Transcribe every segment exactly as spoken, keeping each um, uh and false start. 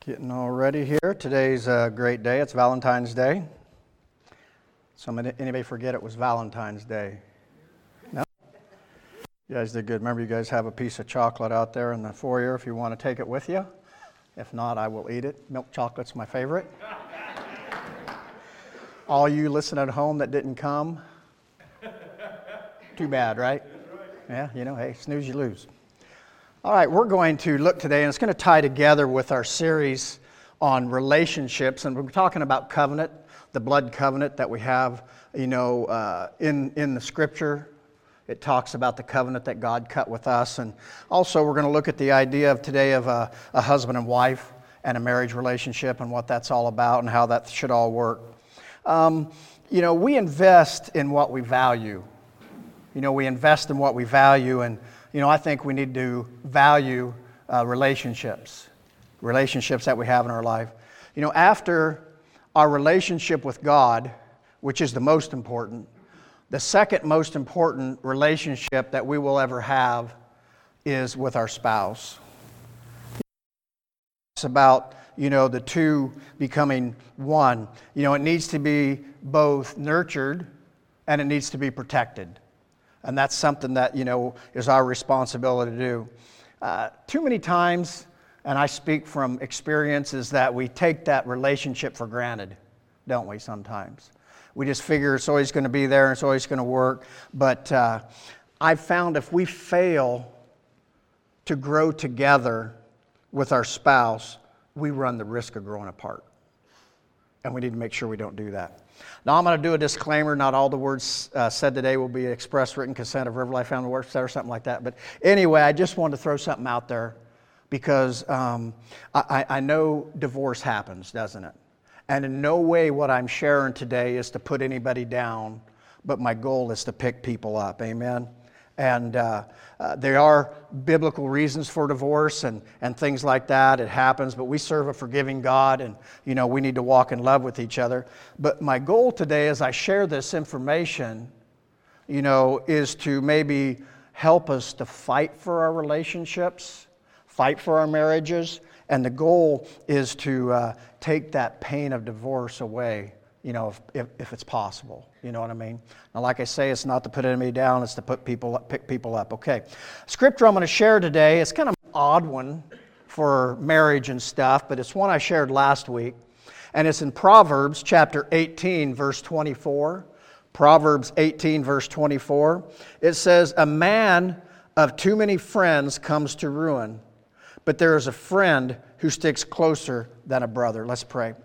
Getting all ready here. Today's a great day. It's Valentine's Day. Somebody, anybody forget it was Valentine's Day? No? You guys did good. Remember, you guys have a piece of chocolate out there in the foyer if you want to take it with you. If not, I will eat it. Milk chocolate's my favorite. All you listening at home that didn't come, too bad, right? Yeah, you know, hey, snooze, you lose. All right, we're going to look today, and it's going to tie together with our series on relationships, and we're talking about covenant, the blood covenant that we have, you know, uh, in, in the Scripture. It talks about the covenant that God cut with us, and also we're going to look at the idea of today of a, a husband and wife and a marriage relationship and what that's all about and how that should all work. Um, you know, we invest in what we value. You know, we invest in what we value, and you know, I think we need to value uh, relationships, relationships that we have in our life. You know, after our relationship with God, which is the most important, the second most important relationship that we will ever have is with our spouse. It's about, you know, the two becoming one. You know, it needs to be both nurtured and it needs to be protected. And that's something that, you know, is our responsibility to do. Uh, too many times, and I speak from experience, is that we take that relationship for granted, don't we, sometimes? We just figure it's always going to be there and it's always going to work. But uh, I've found if we fail to grow together with our spouse, we run the risk of growing apart. And we need to make sure we don't do that. Now, I'm going to do a disclaimer. Not all the words uh, said today will be express written consent of River Life Family Worship Center or something like that. But anyway, I just wanted to throw something out there because um, I, I know divorce happens, doesn't it? And in no way what I'm sharing today is to put anybody down, but my goal is to pick people up. Amen? And uh, uh, there are biblical reasons for divorce and, and things like that. It happens, but we serve a forgiving God, and you know we need to walk in love with each other. But my goal today, as I share this information, you know, is to maybe help us to fight for our relationships, fight for our marriages, and the goal is to uh, take that pain of divorce away. You know, if, if if it's possible, you know what I mean? Now, like I say, it's not to put anybody down, it's to put people up, pick people up. Okay, scripture I'm going to share today, it's kind of an odd one for marriage and stuff, but it's one I shared last week, and it's in Proverbs chapter eighteen, verse twenty-four. Proverbs eighteen, verse twenty-four. It says, "A man of too many friends comes to ruin, but there is a friend who sticks closer than a brother." Let's pray.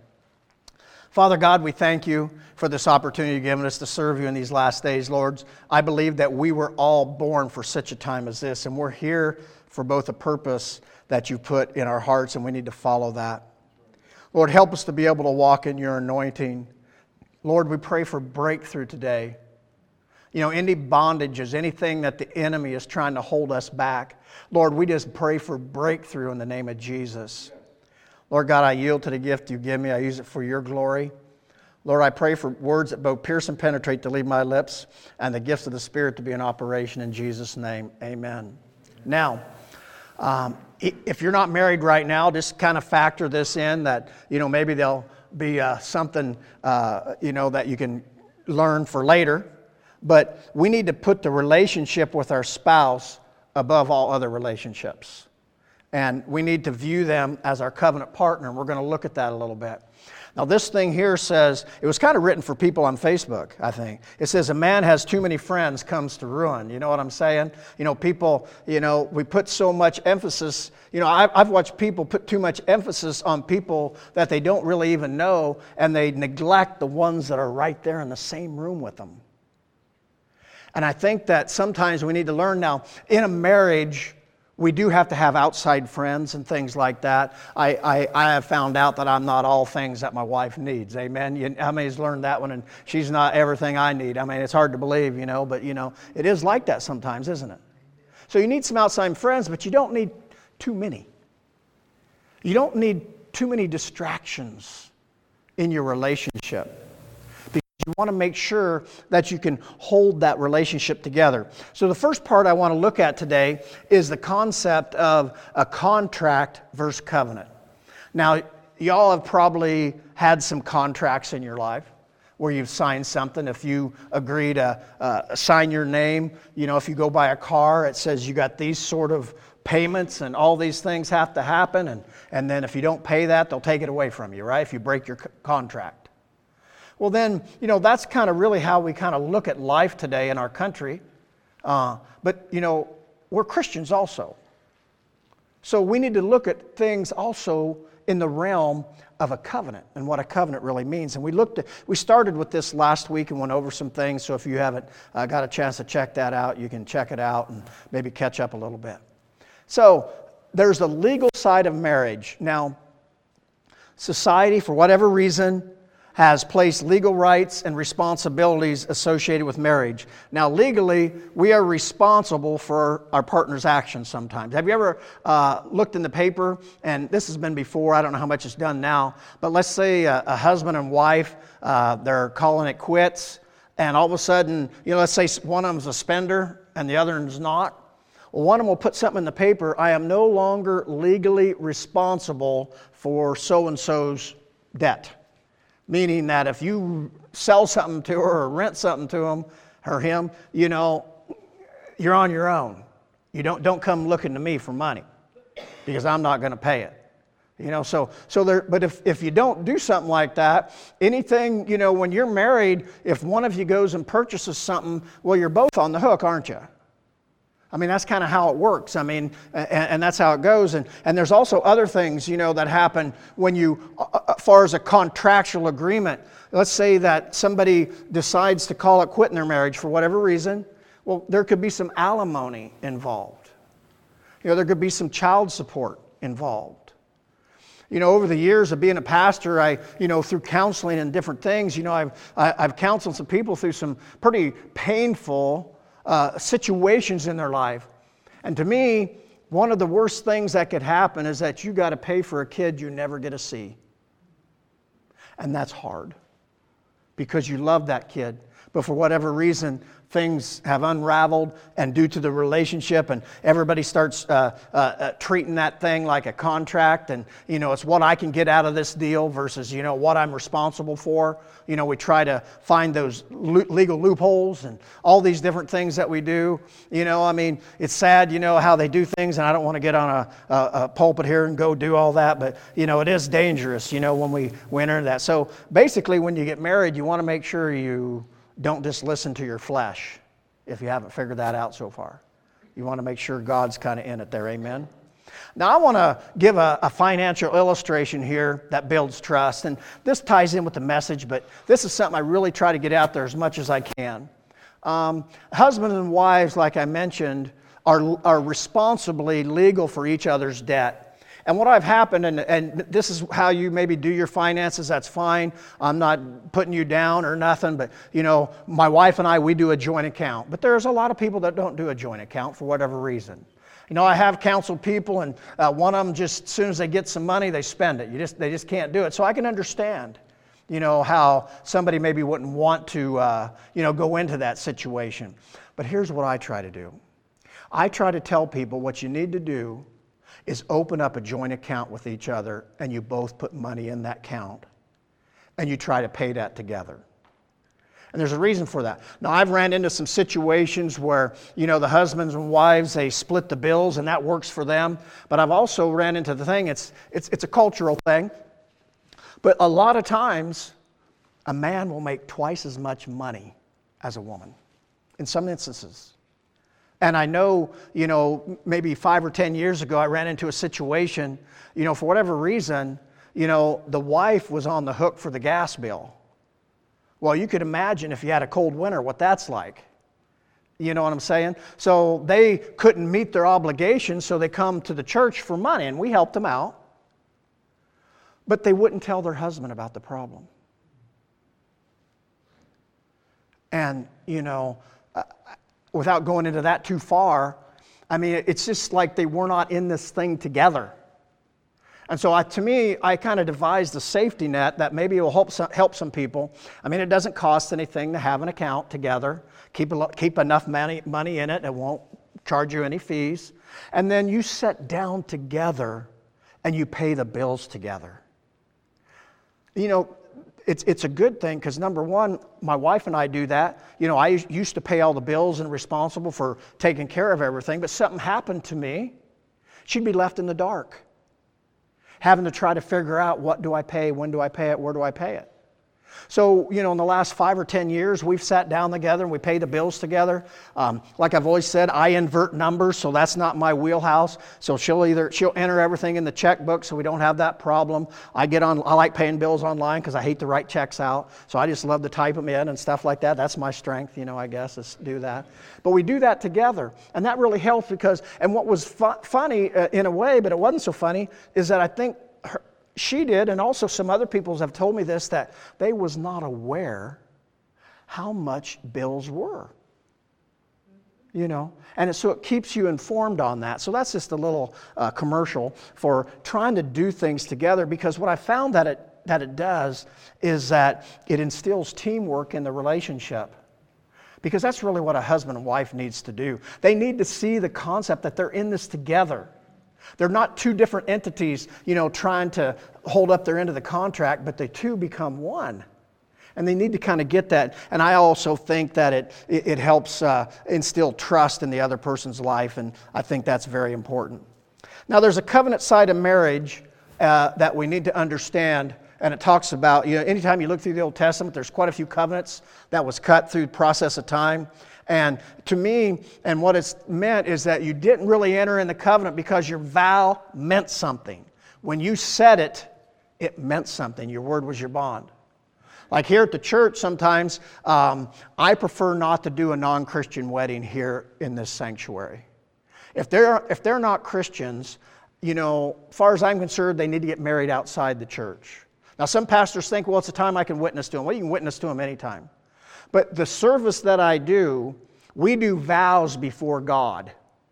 Father God, we thank you for this opportunity you've given us to serve you in these last days, Lord. I believe that we were all born for such a time as this, and we're here for both a purpose that you put in our hearts, and we need to follow that. Lord, help us to be able to walk in your anointing. Lord, we pray for breakthrough today. You know, any bondages, anything that the enemy is trying to hold us back. Lord, we just pray for breakthrough in the name of Jesus. Lord God, I yield to the gift you give me. I use it for your glory. Lord, I pray for words that both pierce and penetrate to leave my lips, and the gifts of the Spirit to be in operation in Jesus' name. Amen. Now, um, if you're not married right now, just kind of factor this in that, you know, maybe there'll be uh, something, uh, you know, that you can learn for later. But we need to put the relationship with our spouse above all other relationships. And we need to view them as our covenant partner, and we're going to look at that a little bit. Now, this thing here says, it was kind of written for people on Facebook, I think. It says, "A man has too many friends comes to ruin." You know what I'm saying? You know, people, you know, we put so much emphasis, you know, I've, I've watched people put too much emphasis on people that they don't really even know, and they neglect the ones that are right there in the same room with them. And I think that sometimes we need to learn now, in a marriage, we do have to have outside friends and things like that. I, I, I have found out that I'm not all things that my wife needs. Amen. You, how many's learned that one? And she's not everything I need. I mean, it's hard to believe, you know, but, you know, it is like that sometimes, isn't it? So you need some outside friends, but you don't need too many. You don't need too many distractions in your relationship. You want to make sure that you can hold that relationship together. So the first part I want to look at today is the concept of a contract versus covenant. Now, y'all have probably had some contracts in your life where you've signed something. If you agree to uh, sign your name, you know, if you go buy a car, it says you got these sort of payments and all these things have to happen. And, and then if you don't pay that, they'll take it away from you, right? If you break your c- contract. Well, then, you know, that's kind of really how we kind of look at life today in our country. Uh, but, you know, we're Christians also. So we need to look at things also in the realm of a covenant and what a covenant really means. And we looked at, we started with this last week and went over some things. So if you haven't uh, got a chance to check that out, you can check it out and maybe catch up a little bit. So there's the legal side of marriage. Now, society, for whatever reason, has placed legal rights and responsibilities associated with marriage. Now, legally, we are responsible for our partner's actions sometimes. Have you ever uh, looked in the paper, and this has been before, I don't know how much it's done now, but let's say a, a husband and wife, uh, they're calling it quits, and all of a sudden, you know, let's say one of them's a spender and the other one's not. Well, one of them will put something in the paper, I am no longer legally responsible for so-and-so's debt. Meaning that if you sell something to her or rent something to him or him, you know, you're on your own. You don't don't come looking to me for money because I'm not going to pay it. You know, so so there. But if if you don't do something like that, anything, you know, when you're married, if one of you goes and purchases something, well, you're both on the hook, aren't you? I mean, that's kind of how it works. I mean, and, and that's how it goes. And, and there's also other things, you know, that happen when you, as far as a contractual agreement. Let's say that somebody decides to call it quitting their marriage for whatever reason. Well, there could be some alimony involved. You know, there could be some child support involved. You know, over the years of being a pastor, I, you know, through counseling and different things, you know, I've, I, I've counseled some people through some pretty painful Uh, situations in their life. And to me, one of the worst things that could happen is that you got to pay for a kid you never get to see. And that's hard because you love that kid. But for whatever reason, things have unraveled, and due to the relationship, and everybody starts uh, uh, uh, treating that thing like a contract, and you know, it's what I can get out of this deal versus, you know, what I'm responsible for. You know, we try to find those lo- legal loopholes and all these different things that we do. You know, I mean, it's sad, you know, how they do things, and I don't want to get on a, a, a pulpit here and go do all that, but you know, it is dangerous, you know, when we, we enter that. So basically, when you get married, you want to make sure you don't just listen to your flesh, if you haven't figured that out so far. You want to make sure God's kind of in it there, amen? Now, I want to give a, a financial illustration here that builds trust, and this ties in with the message, but this is something I really try to get out there as much as I can. Um, husbands and wives, like I mentioned, are, are responsibly legal for each other's debt. And what I've happened, and, and this is how you maybe do your finances, that's fine. I'm not putting you down or nothing, but you know, my wife and I, we do a joint account. But there's a lot of people that don't do a joint account for whatever reason. You know, I have counseled people, and uh, one of them just, as soon as they get some money, they spend it. You just, they just can't do it. So I can understand, you know, how somebody maybe wouldn't want to, uh, you know, go into that situation. But here's what I try to do. I try to tell people what you need to do is open up a joint account with each other, and you both put money in that account, and you try to pay that together. And there's a reason for that. Now, I've ran into some situations where, you know, the husbands and wives, they split the bills, and that works for them. But I've also ran into the thing, it's, it's, it's a cultural thing. But a lot of times, a man will make twice as much money as a woman, in some instances. And I know, you know, maybe five or ten years ago, I ran into a situation, you know, for whatever reason, you know, the wife was on the hook for the gas bill. Well, you could imagine if you had a cold winter, what that's like. You know what I'm saying? So they couldn't meet their obligations, so they come to the church for money, and we helped them out. But they wouldn't tell their husband about the problem. And, you know, uh, without going into that too far, I mean, it's just like they were not in this thing together. And so I, to me, I kind of devised a safety net that maybe will help some, help some people. I mean, it doesn't cost anything to have an account together. Keep, a, keep enough money, money in it. It won't charge you any fees. And then you sit down together and you pay the bills together. You know, it's it's a good thing because, number one, my wife and I do that. You know, I used to pay all the bills and responsible for taking care of everything, but something happened to me. She'd be left in the dark, having to try to figure out, what do I pay, when do I pay it, where do I pay it? So, you know, in the last five or ten years, we've sat down together and we pay the bills together. Um, like I've always said, I invert numbers, so that's not my wheelhouse. So she'll either, she'll enter everything in the checkbook so we don't have that problem. I get on, I like paying bills online because I hate to write checks out. So I just love to type them in and stuff like that. That's my strength, you know, I guess, is do that. But we do that together. And that really helps because, and what was fu- funny uh, in a way, but it wasn't so funny, is that I think her, she did, and also some other people have told me this, that they was not aware how much bills were. You know, and it, so it keeps you informed on that. So that's just a little uh, commercial for trying to do things together, because what I found that it that it does is that it instills teamwork in the relationship. Because that's really what a husband and wife needs to do. They need to see the concept that they're in this together. They're not two different entities, you know, trying to hold up their end of the contract, but they two become one. And they need to kind of get that. And I also think that it it, it helps uh, instill trust in the other person's life, and I think that's very important. Now, there's a covenant side of marriage uh, that we need to understand, and it talks about, you know, anytime you look through the Old Testament, there's quite a few covenants that was cut through the process of time. And to me, and what it's meant is that you didn't really enter in the covenant because your vow meant something. When you said it, it meant something. Your word was your bond. Like here at the church, sometimes um, I prefer not to do a non-Christian wedding here in this sanctuary. If they're if they're not Christians, you know, as far as I'm concerned, they need to get married outside the church. Now, some pastors think, well, it's a time I can witness to them. Well, you can witness to them anytime. But the service that I do, we do vows before God.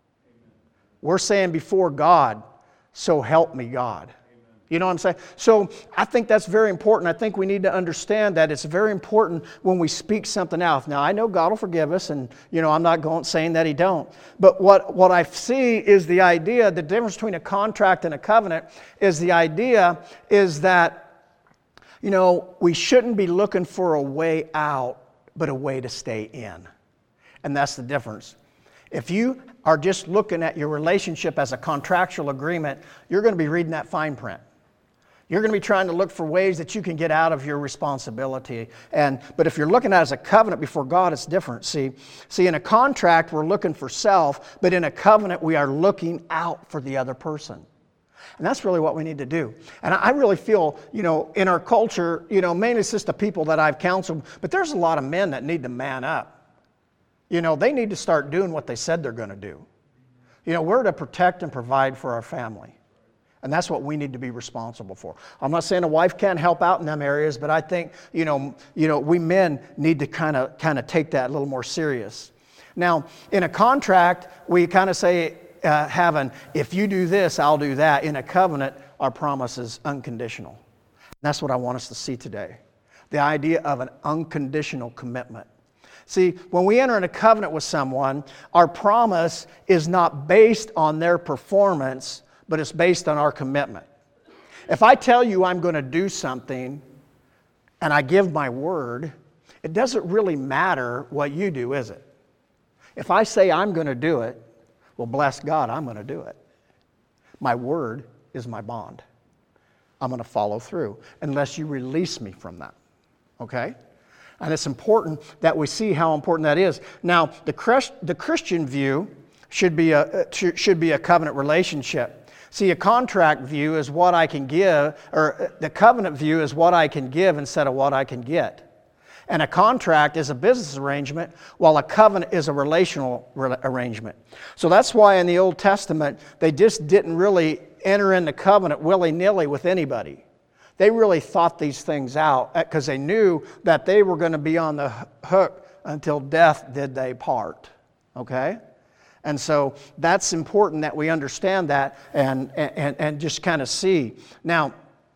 We're saying before God, so help me God. You know what I'm saying? So I think that's very important. I think we need to understand that it's very important when we speak something out. Now, I know God will forgive us, and, you know, I'm not going saying that He don't. But what, what I see is the idea, the difference between a contract and a covenant is the idea is that, you know, we shouldn't be looking for a way out, but a way to stay in. And that's the difference. If you are just looking at your relationship as a contractual agreement, you're going to be reading that fine print. You're going to be trying to look for ways that you can get out of your responsibility. And but if you're looking at it as a covenant before God, it's different. See, see, in a contract, we're looking for self, but in a covenant, we are looking out for the other person. And that's really what we need to do. And I really feel, you know, in our culture, you know, mainly it's just the people that I've counseled, but there's a lot of men that need to man up. You know, they need to start doing what they said they're going to do. You know, we're to protect and provide for our family. And that's what we need to be responsible for. I'm not saying a wife can't help out in them areas, but I think, you know, you know, we men need to kind of kind of take that a little more serious. Now, in a contract, we kind of say, Uh, have an, if you do this, I'll do that. In a covenant, our promise is unconditional. And that's what I want us to see today. The idea of an unconditional commitment. See, when we enter in a covenant with someone, our promise is not based on their performance, but it's based on our commitment. If I tell you I'm going to do something and I give my word, it doesn't really matter what you do, is it? If I say I'm going to do it, well, bless God, I'm going to do it. My word is my bond. I'm going to follow through unless you release me from that. Okay? And it's important that we see how important that is. Now, the Christ, the Christian view should be a should be a covenant relationship. See, a contract view is what I can give, or the covenant view is what I can give instead of what I can get. And a contract is a business arrangement, while a covenant is a relational re- arrangement. So that's why in the Old Testament, they just didn't really enter into covenant willy-nilly with anybody. They really thought these things out because they knew that they were going to be on the hook until death did they part. Okay? And so that's important that we understand that and, and, and just kind of see. Now,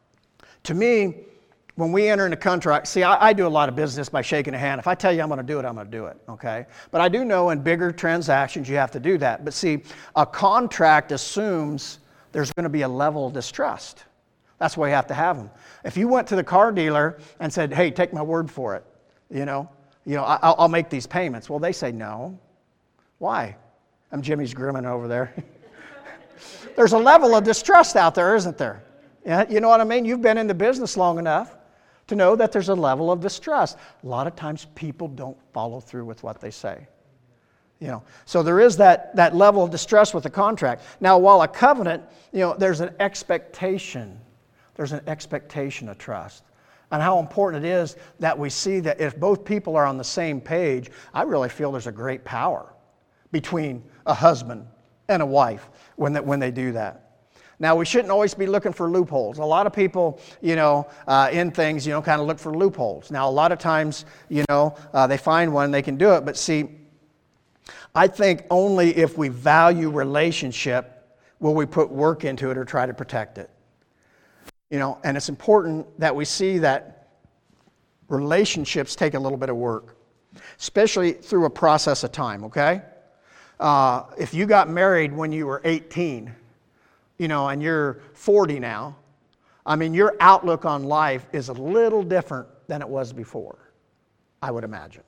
to me, when we enter into contract, see, I, I do a lot of business by shaking a hand. If I tell you I'm going to do it, I'm going to do it, okay? But I do know in bigger transactions you have to do that. But see, a contract assumes there's going to be a level of distrust. That's why you have to have them. If you went to the car dealer and said, hey, take my word for it, you know, you know, I'll, I'll make these payments. Well, they say no. Why? I'm Jimmy's grooming over there. There's a level of distrust out there, isn't there? Yeah, you know what I mean? You've been in the business long enough to know that there's a level of distrust. A lot of times people don't follow through with what they say. You know, so there is that, that level of distrust with the contract. Now, while a covenant, you know, there's an expectation. There's an expectation of trust. And how important it is that we see that if both people are on the same page, I really feel there's a great power between a husband and a wife when they, when they do that. Now, we shouldn't always be looking for loopholes. A lot of people, you know, uh, in things, you know, kind of look for loopholes. Now, a lot of times, you know, uh, they find one, they can do it. But see, I think only if we value relationship will we put work into it or try to protect it. You know, and it's important that we see that relationships take a little bit of work, especially through a process of time, okay? Uh, if you got married when you were eighteen, you know, and you're forty now, I mean, your outlook on life is a little different than it was before, I would imagine.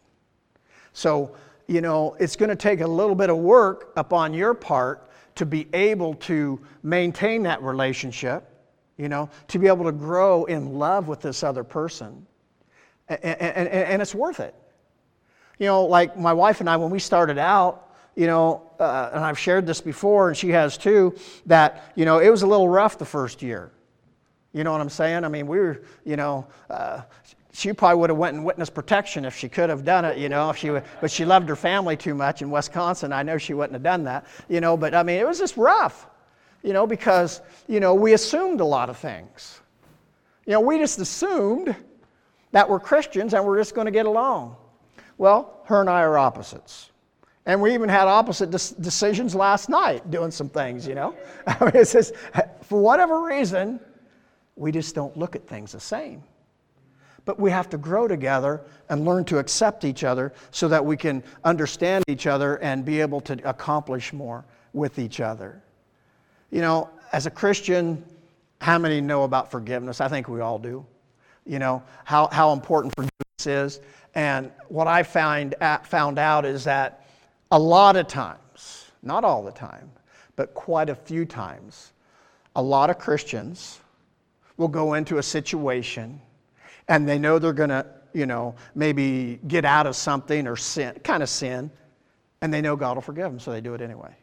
So, you know, it's going to take a little bit of work upon your part to be able to maintain that relationship, you know, to be able to grow in love with this other person. And, and, and it's worth it. You know, like my wife and I, when we started out, you know, uh, and I've shared this before, and she has too, that, you know, it was a little rough the first year. You know what I'm saying? I mean, we were, you know, uh, she probably would have went in witness protection if she could have done it, you know, if she would, but she loved her family too much in Wisconsin. I know she wouldn't have done that, you know, but I mean, it was just rough, you know, because, you know, we assumed a lot of things. You know, we just assumed that we're Christians and we're just going to get along. Well, her and I are opposites. And we even had opposite des- decisions last night doing some things, you know. I mean, it's just, for whatever reason, we just don't look at things the same. But we have to grow together and learn to accept each other so that we can understand each other and be able to accomplish more with each other. You know, as a Christian, how many know about forgiveness? I think we all do. You know, how, how important forgiveness is. And what I find, found out is that a lot of times, not all the time, but quite a few times, a lot of Christians will go into a situation and they know they're going to, you know, maybe get out of something or sin, kind of sin, and they know God will forgive them, so they do it anyway.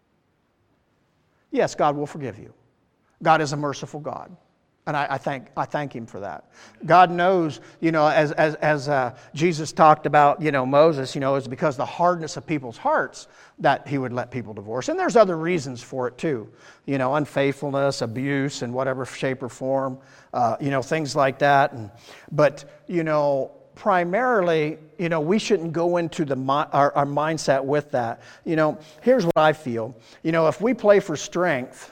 Yes, God will forgive you. God is a merciful God. And I, I thank I thank Him for that. God knows, you know, as as as uh, Jesus talked about, you know, Moses, you know, it's because the hardness of people's hearts that He would let people divorce. And there's other reasons for it too, you know, unfaithfulness, abuse, in whatever shape or form, uh, you know, things like that. And but you know, primarily, you know, we shouldn't go into the our, our mindset with that. You know, here's what I feel. You know, if we play for strength,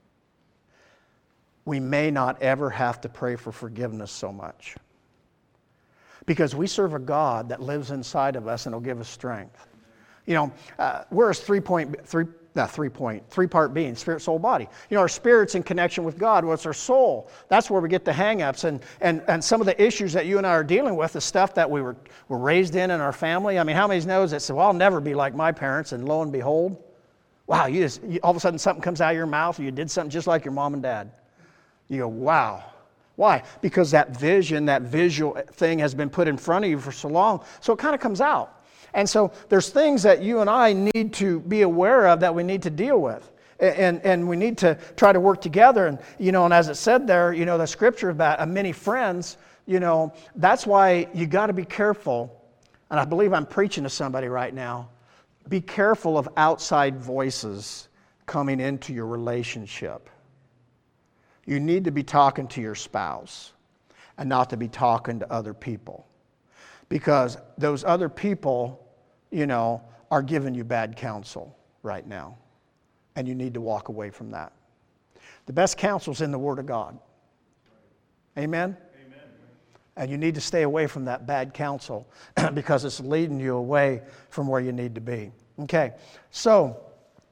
we may not ever have to pray for forgiveness so much. Because we serve a God that lives inside of us and will give us strength. You know, uh, we're a three-point, three, not three-point, three-part being, spirit, soul, body. You know, our spirit's in connection with God. What's our soul? That's where we get the hang-ups. And, and, and some of the issues that you and I are dealing with, the stuff that we were, were raised in in our family. I mean, how many knows that say, well, I'll never be like my parents, and lo and behold, wow, you just, you, all of a sudden something comes out of your mouth, or you did something just like your mom and dad. You go, wow. Why? Because that vision, that visual thing has been put in front of you for so long, so it kind of comes out. And so there's things that you and I need to be aware of that we need to deal with. And, and we need to try to work together. And, you know, and as it said there, you know, the scripture about uh, many friends, you know, that's why you got to be careful. And I believe I'm preaching to somebody right now. Be careful of outside voices coming into your relationship. You need to be talking to your spouse and not to be talking to other people. Because those other people, you know, are giving you bad counsel right now. And you need to walk away from that. The best counsel is in the Word of God. Amen? Amen. And you need to stay away from that bad counsel because it's leading you away from where you need to be. Okay, so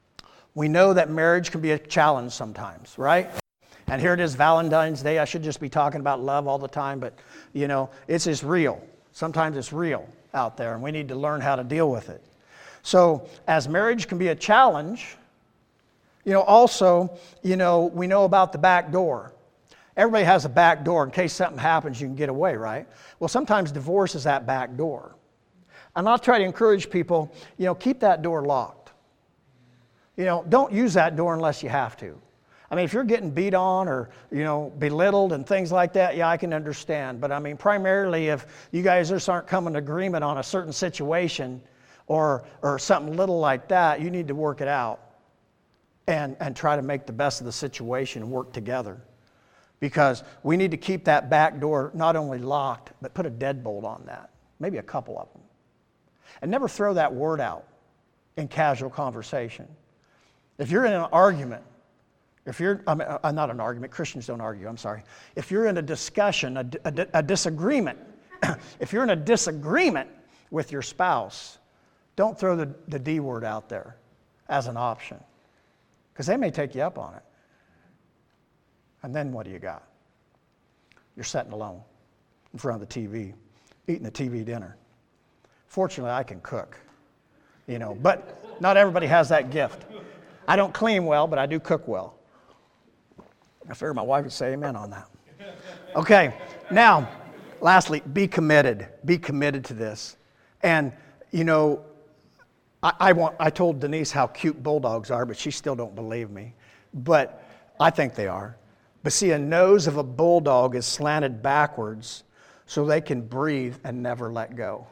We know that marriage can be a challenge sometimes, right? And here it is, Valentine's Day. I should just be talking about love all the time, but, you know, it's just real. Sometimes it's real out there, and we need to learn how to deal with it. So as marriage can be a challenge, you know, also, you know, we know about the back door. Everybody has a back door. In case something happens, you can get away, right? Well, sometimes divorce is that back door. And I'll try to encourage people, you know, keep that door locked. You know, don't use that door unless you have to. I mean, if you're getting beat on or, you know, belittled and things like that, yeah, I can understand. But I mean, primarily if you guys just aren't coming to agreement on a certain situation or or something little like that, you need to work it out and, and try to make the best of the situation and work together. Because we need to keep that back door not only locked, but put a deadbolt on that. Maybe a couple of them. And never throw that word out in casual conversation. If you're in an argument, if you're, I mean, uh, not an argument, Christians don't argue, I'm sorry. If you're in a discussion, a, a, a disagreement, if you're in a disagreement with your spouse, don't throw the, the D word out there as an option. Because they may take you up on it. And then what do you got? You're sitting alone in front of the T V, eating the T V dinner. Fortunately, I can cook, you know, but not everybody has that gift. I don't clean well, but I do cook well. I figure my wife would say amen on that. Okay, now, lastly, be committed. Be committed to this. And, you know, I, I, want, I told Denise how cute bulldogs are, but she still don't believe me. But I think they are. But see, a nose of a bulldog is slanted backwards so they can breathe and never let go.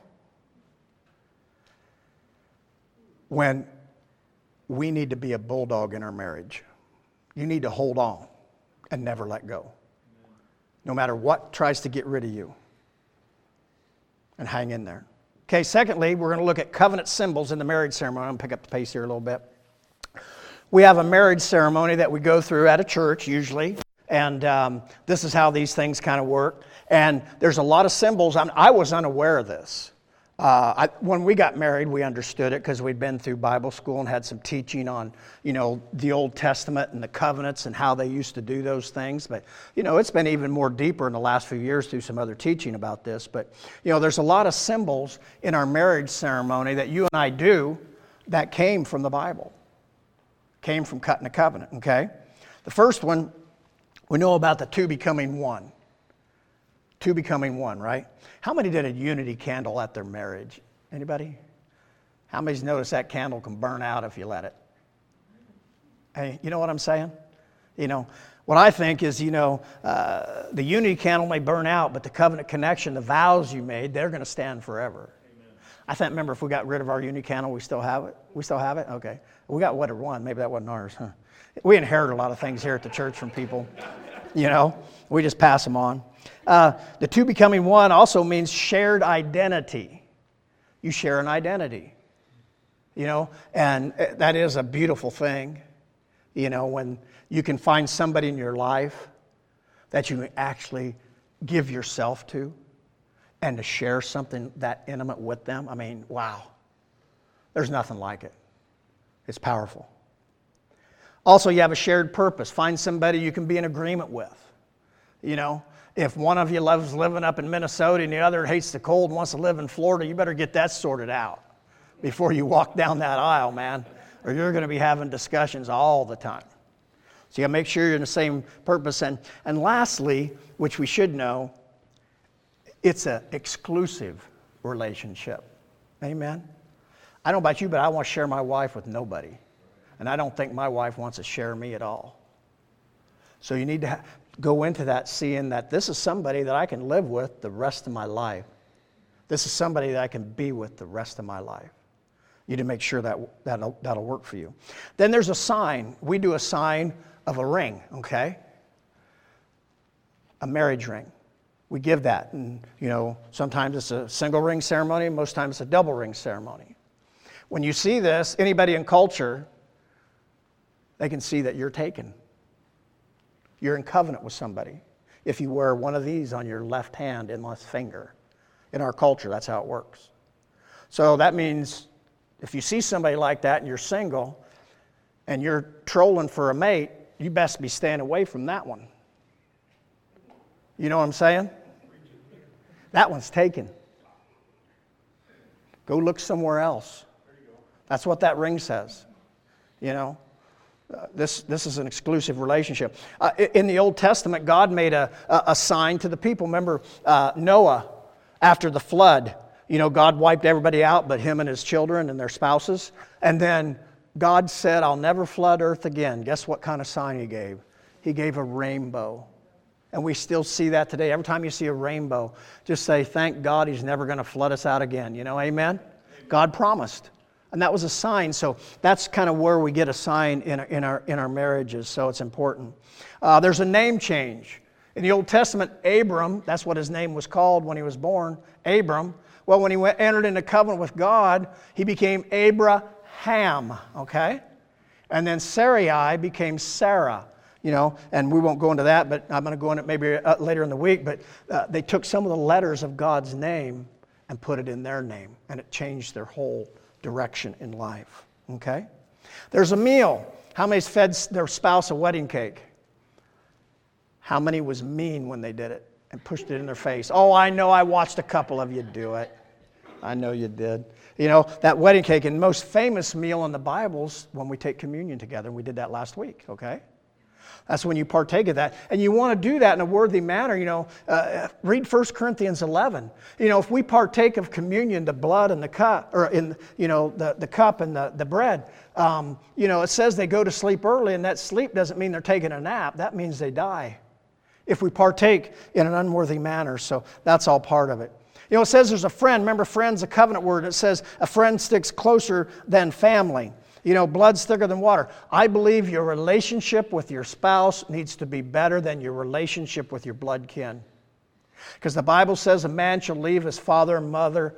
When we need to be a bulldog in our marriage, you need to hold on and never let go. No matter what tries to get rid of you. And hang in there. Okay, secondly, we're going to look at covenant symbols in the marriage ceremony. I'm going to pick up the pace here a little bit. We have a marriage ceremony that we go through at a church usually. And um, this is how these things kind of work. And there's a lot of symbols. I'm, I was unaware of this. Uh, I, when we got married, we understood it because we'd been through Bible school and had some teaching on, you know, the Old Testament and the covenants and how they used to do those things. But, you know, it's been even more deeper in the last few years through some other teaching about this. But, you know, there's a lot of symbols in our marriage ceremony that you and I do that came from the Bible, came from cutting a covenant, okay? The first one, we know about the two becoming one. Two becoming one, right? How many did a unity candle at their marriage? Anybody? How many's noticed that candle can burn out if you let it? Hey, you know what I'm saying? You know, what I think is, you know, uh, the unity candle may burn out, but the covenant connection, the vows you made, they're going to stand forever. Amen. I think, remember, if we got rid of our unity candle, we still have it? We still have it? Okay. We got what, one? Maybe that wasn't ours, huh? We inherit a lot of things here at the church from people. You know, we just pass them on. Uh, the two becoming one also means shared identity. You share an identity, you know, and that is a beautiful thing, you know, when you can find somebody in your life that you can actually give yourself to and to share something that intimate with them. I mean, wow, there's nothing like it. It's powerful. Also, you have a shared purpose. Find somebody you can be in agreement with, you know. If one of you loves living up in Minnesota and the other hates the cold and wants to live in Florida, you better get that sorted out before you walk down that aisle, man, or you're going to be having discussions all the time. So you got to make sure you're in the same purpose. And, and lastly, which we should know, it's an exclusive relationship. Amen? I don't know about you, but I want to share my wife with nobody. And I don't think my wife wants to share me at all. So you need to ha- go into that seeing that this is somebody that I can live with the rest of my life. This is somebody that I can be with the rest of my life. You need to make sure that that'll, that'll work for you. Then there's a sign. We do a sign of a ring, okay? A marriage ring. We give that. And, you know, sometimes it's a single ring ceremony. Most times it's a double ring ceremony. When you see this, anybody in culture, they can see that you're taken. You're in covenant with somebody. If you wear one of these on your left hand and left finger. In our culture, that's how it works. So that means if you see somebody like that and you're single and you're trolling for a mate, you best be staying away from that one. You know what I'm saying? That one's taken. Go look somewhere else. That's what that ring says. You know, uh, this this is an exclusive relationship. Uh, in the Old Testament, God made a, a, a sign to the people. Remember uh, Noah, after the flood, you know, God wiped everybody out but him and his children and their spouses. And then God said, I'll never flood earth again. Guess what kind of sign he gave? He gave a rainbow. And we still see that today. Every time you see a rainbow, just say, thank God he's never going to flood us out again. You know, amen? Amen? God promised. And that was a sign. So that's kind of where we get a sign in our, in our, in our marriages. So it's important. Uh, there's a name change. In the Old Testament, Abram, that's what his name was called when he was born, Abram. Well, when he went, entered into covenant with God, he became Abraham, okay? And then Sarai became Sarah. You know, and we won't go into that, but I'm going to go into it maybe uh, later in the week. But uh, they took some of the letters of God's name and put it in their name, and it changed their whole direction in life. Okay? There's a meal. How many's fed their spouse a wedding cake? How many was mean when they did it and pushed it in their face? Oh, I know. I watched a couple of you do it. I know you did. You know, that wedding cake, and most famous meal in the Bible's when we take communion together. We did that last week. Okay? That's when you partake of that. And you want to do that in a worthy manner. You know, uh, read First Corinthians eleven. You know, if we partake of communion, the blood and the cup, or in, you know, the, the cup and the, the bread, um, you know, it says they go to sleep early, and that sleep doesn't mean they're taking a nap. That means they die if we partake in an unworthy manner. So that's all part of it. You know, it says there's a friend. Remember, friend's a covenant word. It says a friend sticks closer than family. You know, blood's thicker than water. I believe your relationship with your spouse needs to be better than your relationship with your blood kin. Because the Bible says a man shall leave his father and mother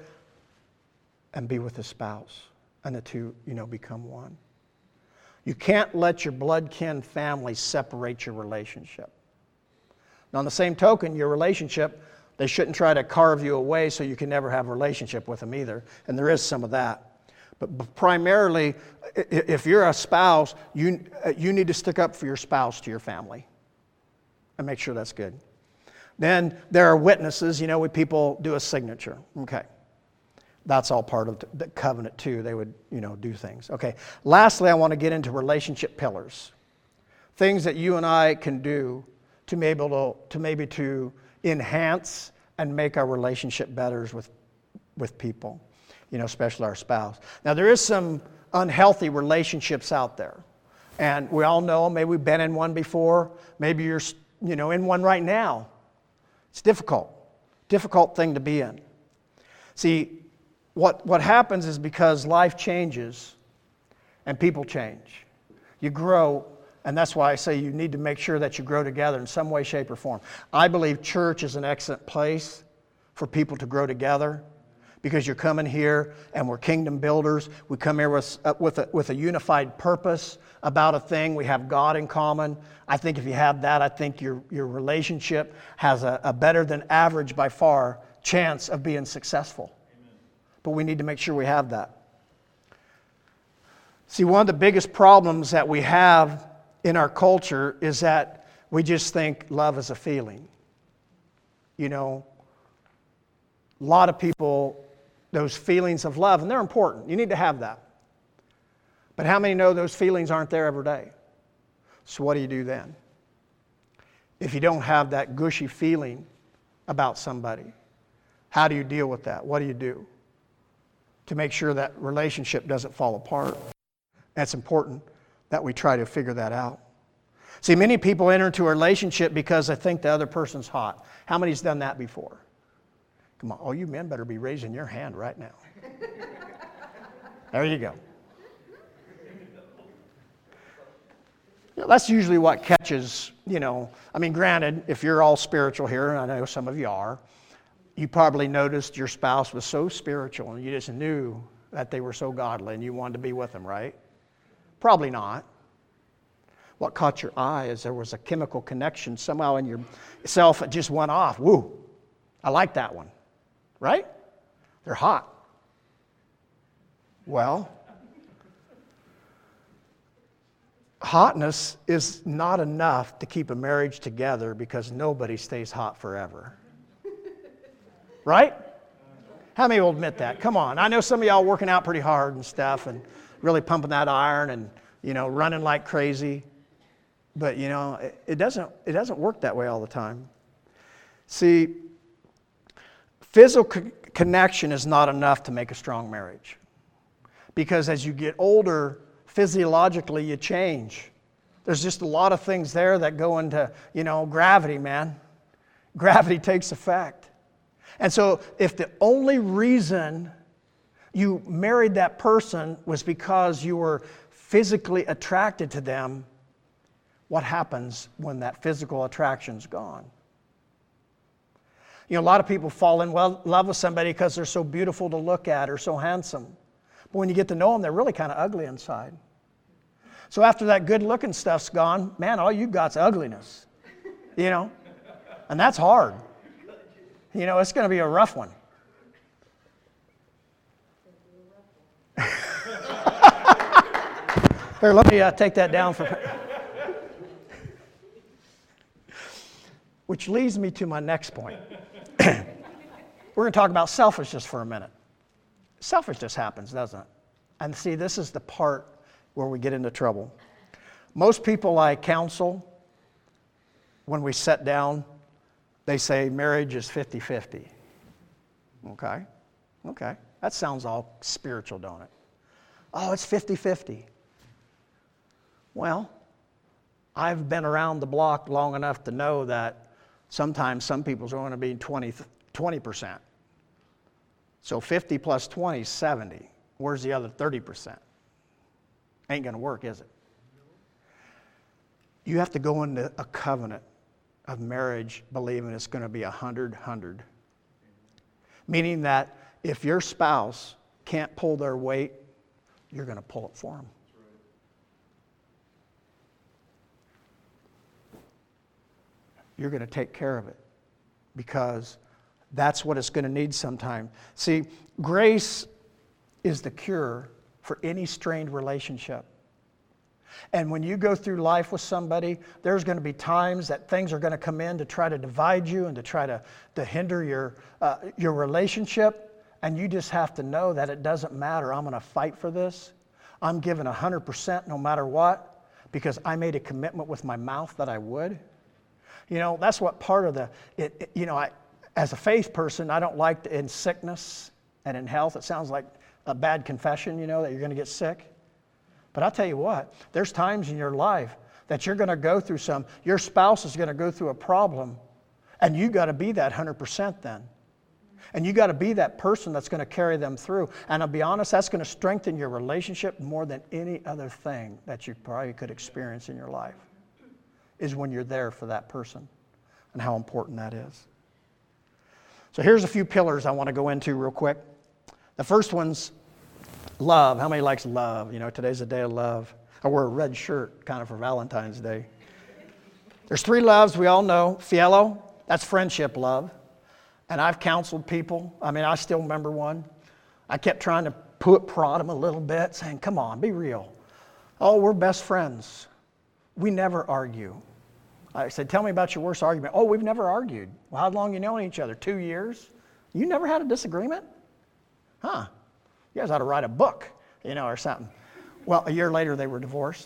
and be with his spouse. And the two, you know, become one. You can't let your blood kin family separate your relationship. Now, on the same token, your relationship, they shouldn't try to carve you away so you can never have a relationship with them either. And there is some of that. But primarily, if you're a spouse, you, you need to stick up for your spouse to your family and make sure that's good. Then there are witnesses. You know, when people do a signature. Okay. That's all part of the covenant too. They would, you know, do things. Okay. Lastly, I want to get into relationship pillars. Things that you and I can do to be able to, to maybe to enhance and make our relationship better with, with people. You know, especially our spouse. Now, there is some unhealthy relationships out there. And we all know, maybe we've been in one before. Maybe you're, you know, in one right now. It's difficult. Difficult thing to be in. See, what, what happens is because life changes and people change. You grow, and that's why I say you need to make sure that you grow together in some way, shape, or form. I believe church is an excellent place for people to grow together. Because you're coming here and we're kingdom builders. We come here with, uh, with, a, with a unified purpose about a thing. We have God in common. I think if you have that, I think your, your relationship has a, a better than average by far chance of being successful. Amen. But we need to make sure we have that. See, one of the biggest problems that we have in our culture is that we just think love is a feeling. You know, a lot of people, those feelings of love, and they're important. You need to have that. But how many know those feelings aren't there every day? So what do you do then? If you don't have that gushy feeling about somebody, how do you deal with that? What do you do to make sure that relationship doesn't fall apart? And it's important that we try to figure that out. See, many people enter into a relationship because they think the other person's hot. How many's done that before? Come on, all you men better be raising your hand right now. There you go. You know, that's usually what catches, you know, I mean, granted, if you're all spiritual here, and I know some of you are, you probably noticed your spouse was so spiritual and you just knew that they were so godly and you wanted to be with them, right? Probably not. What caught your eye is there was a chemical connection somehow in yourself that just went off. Woo, I like that one. Right? They're hot. Well, hotness is not enough to keep a marriage together because nobody stays hot forever. Right? How many will admit that? Come on. I know some of y'all working out pretty hard and stuff and really pumping that iron and, you know, running like crazy. But, you know, it, it doesn't it doesn't work that way all the time. See, physical co- connection is not enough to make a strong marriage. Because as you get older, physiologically you change. There's just a lot of things there that go into, you know, gravity, man. Gravity takes effect. And so if the only reason you married that person was because you were physically attracted to them, what happens when that physical attraction's gone? You know, a lot of people fall in love with somebody because they're so beautiful to look at or so handsome. But when you get to know them, they're really kind of ugly inside. So after that good-looking stuff's gone, man, all you got's ugliness. You know? And that's hard. You know, it's going to be a rough one. Here, let me uh, take that down for... Which leads me to my next point. We're going to talk about selfishness for a minute. Selfishness happens, doesn't it? And see, this is the part where we get into trouble. Most people I counsel, when we sit down, they say marriage is fifty-fifty. Okay? Okay. That sounds all spiritual, don't it? Oh, it's fifty-fifty. Well, I've been around the block long enough to know that sometimes some people's are going to be twenty percent. So fifty plus twenty is seventy. Where's the other thirty percent? Ain't going to work, is it? You have to go into a covenant of marriage believing it's going to be a hundred, hundred. Meaning that if your spouse can't pull their weight, you're going to pull it for them. You're going to take care of it because that's what it's going to need sometime. See, grace is the cure for any strained relationship. And when you go through life with somebody, there's going to be times that things are going to come in to try to divide you and to try to, to hinder your, uh, your relationship. And you just have to know that it doesn't matter. I'm going to fight for this. I'm giving one hundred percent no matter what because I made a commitment with my mouth that I would. You know, that's what part of the, it, it, you know, I, as a faith person, I don't like to, in sickness and in health, it sounds like a bad confession, you know, that you're going to get sick. But I'll tell you what, there's times in your life that you're going to go through some, your spouse is going to go through a problem, and you got to be that one hundred percent then. And you got to be that person that's going to carry them through. And I'll be honest, that's going to strengthen your relationship more than any other thing that you probably could experience in your life, is when you're there for that person and how important that is. So here's a few pillars I want to go into real quick. The first one's love. How many likes love? You know, today's a day of love. I wore a red shirt kind of for Valentine's Day. There's three loves we all know. Philo, that's friendship love. And I've counseled people. I mean, I still remember one. I kept trying to put, prod them a little bit, saying, come on, be real. Oh, we're best friends. We never argue. I said, tell me about your worst argument. Oh, we've never argued. Well, how long you known each other? Two years? You never had a disagreement? Huh. You guys ought to write a book, you know, or something. Well, a year later, they were divorced.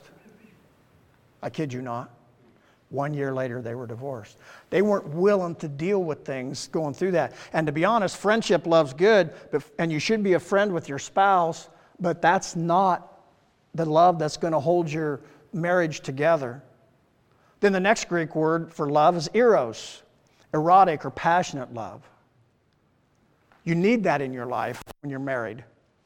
I kid you not. One year later, they were divorced. They weren't willing to deal with things going through that. And to be honest, friendship love's good, but, and you should be a friend with your spouse, but that's not the love that's going to hold your marriage together. Then the next Greek word for love is eros, erotic or passionate love. You need that in your life when you're married.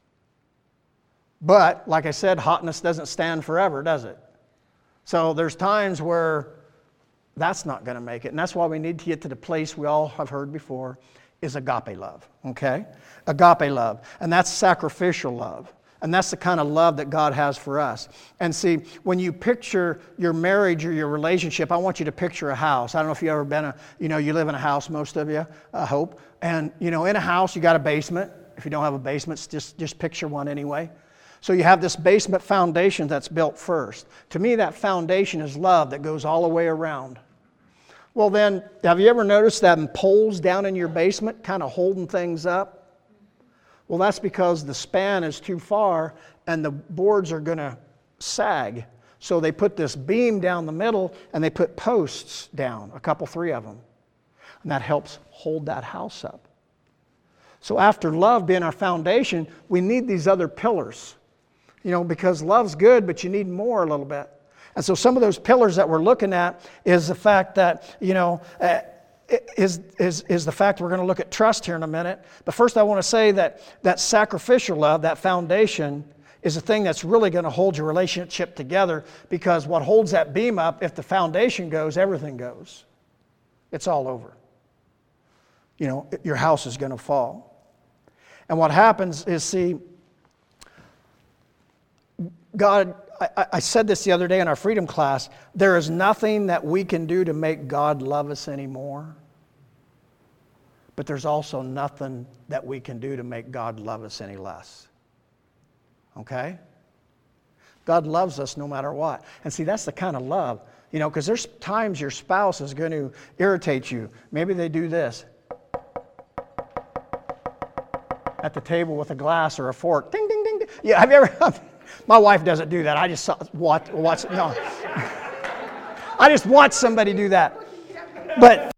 But, like I said, hotness doesn't stand forever, does it? So there's times where that's not going to make it. And that's why we need to get to the place we all have heard before is agape love, okay? Agape love. And that's sacrificial love. And that's the kind of love that God has for us. And see, when you picture your marriage or your relationship, I want you to picture a house. I don't know if you've ever been a, you know, you live in a house, most of you, I hope. And, you know, in a house, you got a basement. If you don't have a basement, just, just picture one anyway. So you have this basement foundation that's built first. To me, that foundation is love that goes all the way around. Well then, have you ever noticed them poles down in your basement kind of holding things up? Well, that's because the span is too far and the boards are going to sag. So they put this beam down the middle and they put posts down, a couple, three of them. And that helps hold that house up. So after love being our foundation, we need these other pillars. You know, because love's good, but you need more a little bit. And so some of those pillars that we're looking at is the fact that, you know, uh, is, is, is the fact we're going to look at trust here in a minute. But first I want to say that that sacrificial love, that foundation, is the thing that's really going to hold your relationship together, because what holds that beam up, if the foundation goes, everything goes. It's all over. You know, your house is going to fall. And what happens is, see, God, I, I said this the other day in our freedom class, there is nothing that we can do to make God love us anymore. But there's also nothing that we can do to make God love us any less. Okay? God loves us no matter what. And see, that's the kind of love, you know, because there's times your spouse is going to irritate you. Maybe they do this at the table with a glass or a fork. Ding, ding, ding, ding. Yeah, have you ever... My wife doesn't do that. I just saw, watch, watch, no. I just watch somebody do that. But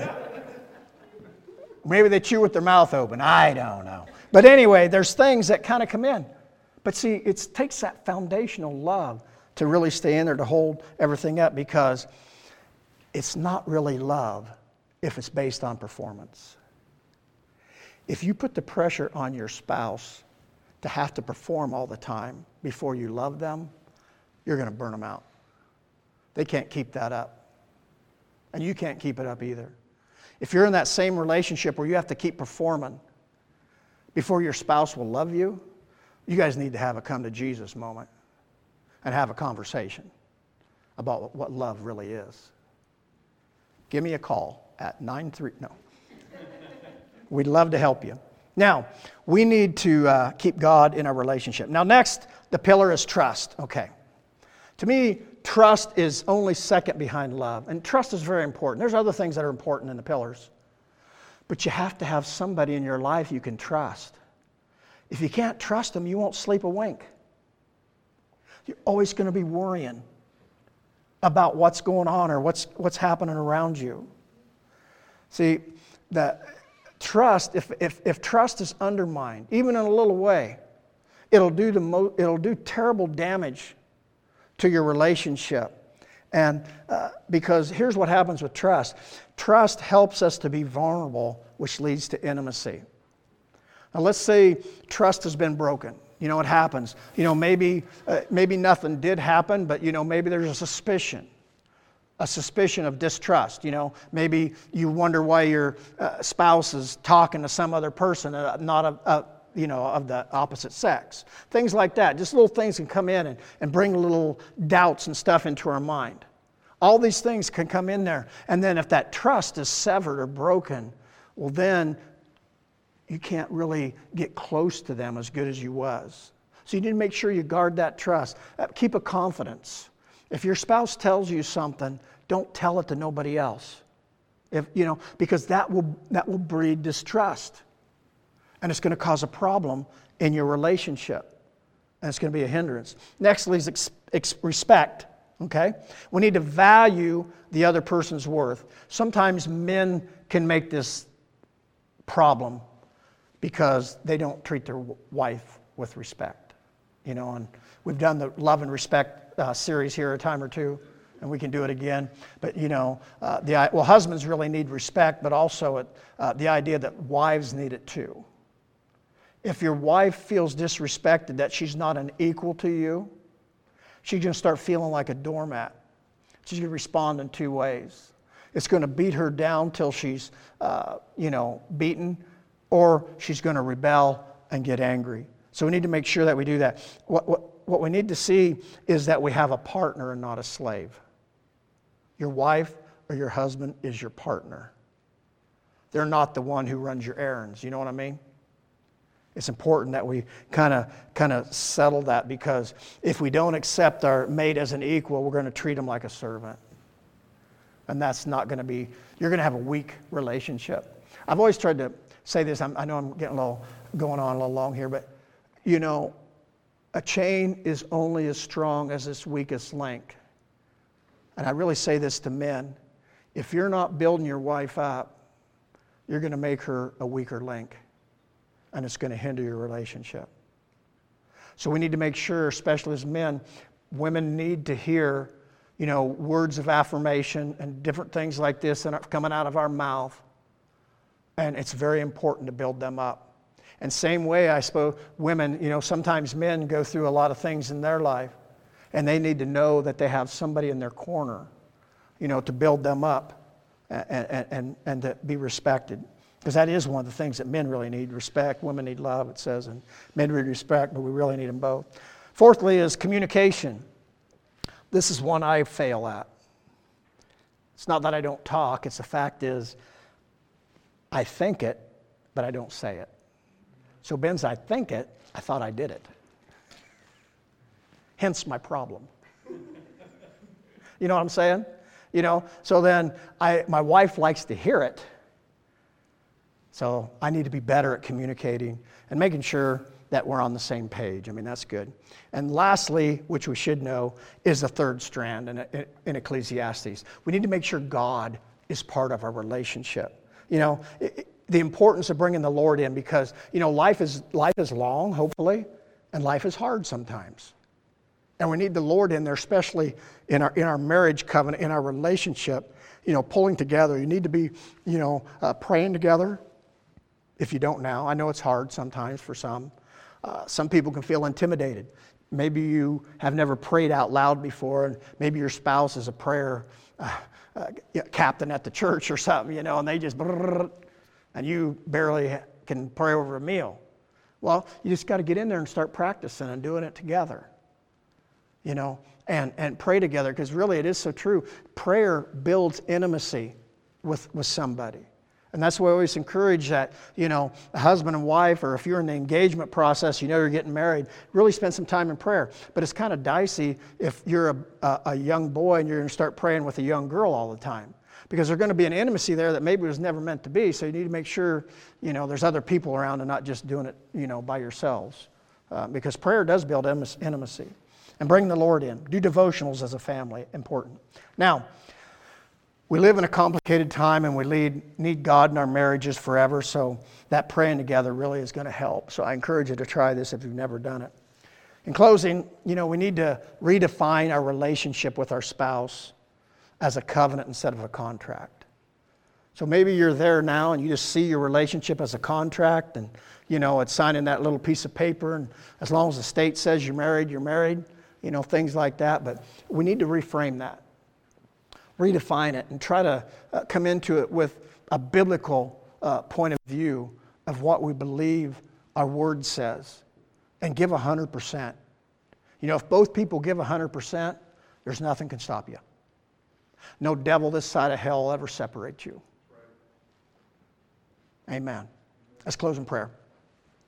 maybe they chew with their mouth open. I don't know. But anyway, there's things that kind of come in. But see, it takes that foundational love to really stay in there to hold everything up, because it's not really love if it's based on performance. If you put the pressure on your spouse to have to perform all the time before you love them, you're going to burn them out. They can't keep that up. And you can't keep it up either. If you're in that same relationship where you have to keep performing before your spouse will love you, you guys need to have a come to Jesus moment and have a conversation about what love really is. Give me a call at nine three, no. We'd love to help you. Now, we need to uh, keep God in our relationship. Now, next, the pillar is trust. Okay. To me, trust is only second behind love. And trust is very important. There's other things that are important in the pillars. But you have to have somebody in your life you can trust. If you can't trust them, you won't sleep a wink. You're always going to be worrying about what's going on or what's, what's happening around you. See, the trust, if, if, if trust is undermined, even in a little way, it'll do the mo- it'll do terrible damage to your relationship. And uh, because here's what happens with trust. Trust helps us to be vulnerable, which leads to intimacy. Now let's say trust has been broken. You know, it happens. You know, maybe uh, maybe nothing did happen, but you know, maybe there's a suspicion. A suspicion of distrust. You know, maybe you wonder why your uh, spouse is talking to some other person, uh, not a, a, you know, of the opposite sex. Things like that. Just little things can come in and, and bring little doubts and stuff into our mind. All these things can come in there. And then if that trust is severed or broken, well then you can't really get close to them as good as you was. So you need to make sure you guard that trust. Uh, keep a confidence. If your spouse tells you something, don't tell it to nobody else. If, you know, because that will that will breed distrust. And it's going to cause a problem in your relationship. And it's going to be a hindrance. Next is ex- ex- respect. Okay? We need to value the other person's worth. Sometimes men can make this problem because they don't treat their wife with respect. You know, and we've done the love and respect Uh, series here a time or two, and we can do it again. But you know, uh, the well, husbands really need respect, but also it, uh, the idea that wives need it too. If your wife feels disrespected, that she's not an equal to you, she's going to start feeling like a doormat. She's going to respond in two ways. It's going to beat her down till she's, uh, you know, beaten, or she's going to rebel and get angry. So we need to make sure that we do that. What, what, what we need to see is that we have a partner and not a slave. Your wife or your husband is your partner. They're not the one who runs your errands. You know what I mean? It's important that we kind of kind of settle that, because if we don't accept our mate as an equal, we're going to treat him like a servant. And that's not going to be, you're going to have a weak relationship. I've always tried to say this, I'm, I know I'm getting a little, going on a little long here, but you know, a chain is only as strong as its weakest link. And I really say this to men. If you're not building your wife up, you're going to make her a weaker link. And it's going to hinder your relationship. So we need to make sure, especially as men, women need to hear, you know, words of affirmation and different things like this that are coming out of our mouth. And it's very important to build them up. And same way, I suppose, women, you know, sometimes men go through a lot of things in their life, and they need to know that they have somebody in their corner, you know, to build them up and, and, and, and to be respected. Because that is one of the things that men really need, respect. Women need love, it says, and men need respect, but we really need them both. Fourthly is communication. This is one I fail at. It's not that I don't talk, it's the fact is I think it, but I don't say it. So Ben's, I think it, I thought I did it. Hence my problem. You know what I'm saying? You know, so then I, my wife likes to hear it. So I need to be better at communicating and making sure that we're on the same page. I mean, that's good. And lastly, which we should know, is the third strand in, in Ecclesiastes. We need to make sure God is part of our relationship. You know, it, the importance of bringing the Lord in, because, you know, life is life is long, hopefully, and life is hard sometimes. And we need the Lord in there, especially in our in our marriage covenant, in our relationship, you know, pulling together. You need to be, you know, uh, praying together. If you don't now, I know it's hard sometimes for some. Uh, some people can feel intimidated. Maybe you have never prayed out loud before, and maybe your spouse is a prayer uh, uh, captain at the church or something, you know, and they just, and you barely can pray over a meal. Well, you just got to get in there and start practicing and doing it together, you know, and, and pray together, because really it is so true. Prayer builds intimacy with, with somebody. And that's why I always encourage that, you know, a husband and wife, or if you're in the engagement process, you know you're getting married, really spend some time in prayer. But it's kind of dicey if you're a, a, a young boy and you're going to start praying with a young girl all the time. Because there's going to be an intimacy there that maybe was never meant to be. So you need to make sure, you know, there's other people around and not just doing it, you know, by yourselves. Uh, because prayer does build intimacy. And bring the Lord in. Do devotionals as a family, important. Now, we live in a complicated time, and we lead, need God in our marriages forever, so that praying together really is going to help. So I encourage you to try this if you've never done it. In closing, you know, we need to redefine our relationship with our spouse as a covenant instead of a contract. So maybe you're there now and you just see your relationship as a contract, and, you know, it's signing that little piece of paper, and as long as the state says you're married, you're married, you know, things like that. But we need to reframe that. Redefine it and try to uh, come into it with a biblical uh, point of view of what we believe our word says, and give one hundred percent. You know, if both people give one hundred percent, there's nothing can stop you. No devil this side of hell will ever separate you. Amen. Let's close in prayer.